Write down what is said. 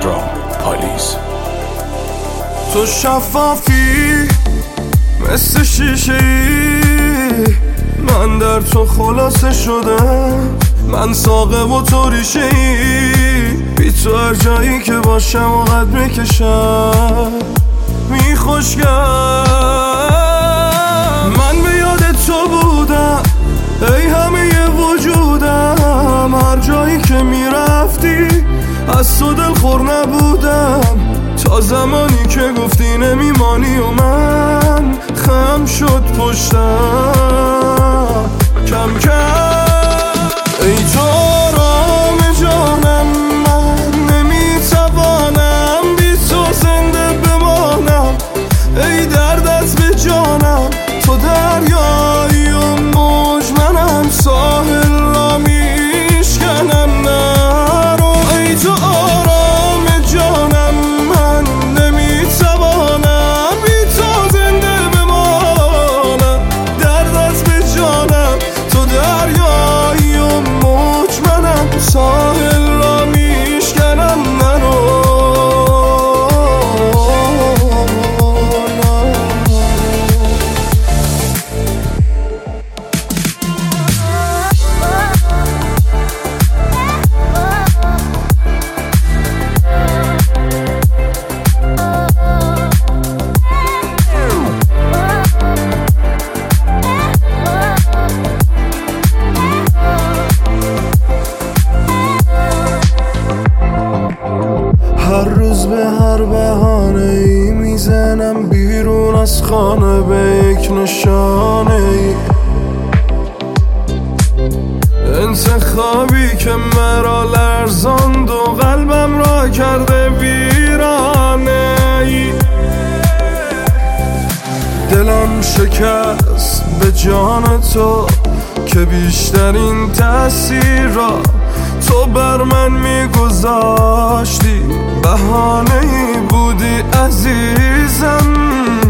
درام پالیز. تو شفافی مثل شیشه ای، من در تو خلاصه شدم. من ساقه و تو ریشه ای، بی تو هر جایی که باشم و قد میکشم میخوشگم. من به یاد تو بودم ای همه وجودم، هر جایی که میرفتی از تو دلخور نبودم، تا زمانی که گفتی نمیمانی و من خم شد پشتم کم کم. ای تو آرام جانم، من نمیتوانم بی تو زنده بمانم. ای دردت به جانم، تو دریایی و موج، منم ساحل را میشکنم نرو. ای تو آرام جانم، من نمیتوانم بی تو زنده بمانم. دردت به جانم، تو دریایی و موج، منم ساحل را میشکنم نرو. هر روز به هر بهانه ای میزنم بیرون از خانه به یک نشانه ای، انتخابی که مرا لرزاند و قلبم را کرده ویرانه ای. دلم شکست به جان تو که بیشترین تأثیر را تو بر من میگذاشتی، بهانه‌ای بودی عزیزم.